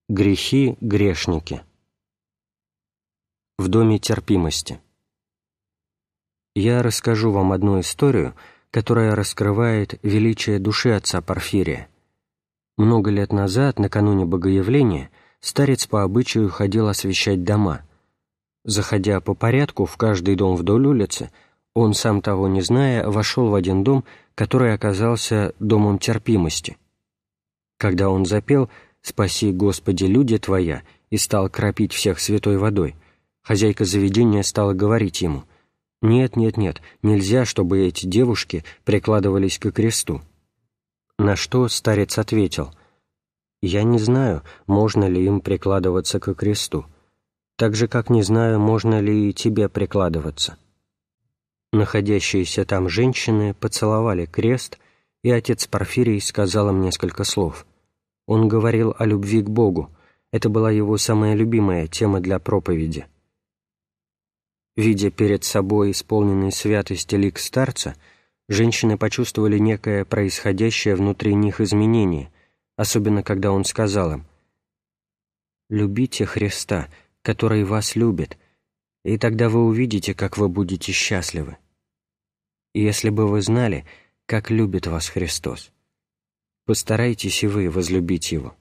Грехи грешники. В доме терпимости. Я расскажу вам одну историю, которая раскрывает величие души отца Порфирия. Много лет назад, накануне Богоявления, старец по обычаю ходил освящать дома. Заходя по порядку в каждый дом вдоль улицы, он, сам того не зная, вошел в один дом, который оказался домом терпимости. Когда он запел «Спаси, Господи, люди Твоя» и стал кропить всех святой водой, хозяйка заведения стала говорить ему: «Нет, нет, нет, нельзя, чтобы эти девушки прикладывались ко кресту». На что старец ответил: «Я не знаю, можно ли им прикладываться ко кресту, так же, как не знаю, можно ли и тебе прикладываться». Находящиеся там женщины поцеловали крест, и отец Порфирий сказал им несколько слов. Он говорил о любви к Богу. Это была его самая любимая тема для проповеди. Видя перед собой исполненный святости лик старца, женщины почувствовали некое происходящее внутри них изменение, особенно когда он сказал им: «Любите Христа, который вас любит, и тогда вы увидите, как вы будете счастливы. И если бы вы знали, как любит вас Христос, постарайтесь и вы возлюбить Его».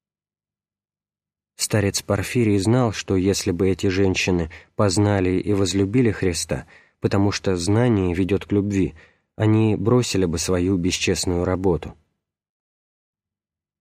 Старец Порфирий знал, что если бы эти женщины познали и возлюбили Христа, потому что знание ведет к любви, они бросили бы свою бесчестную работу.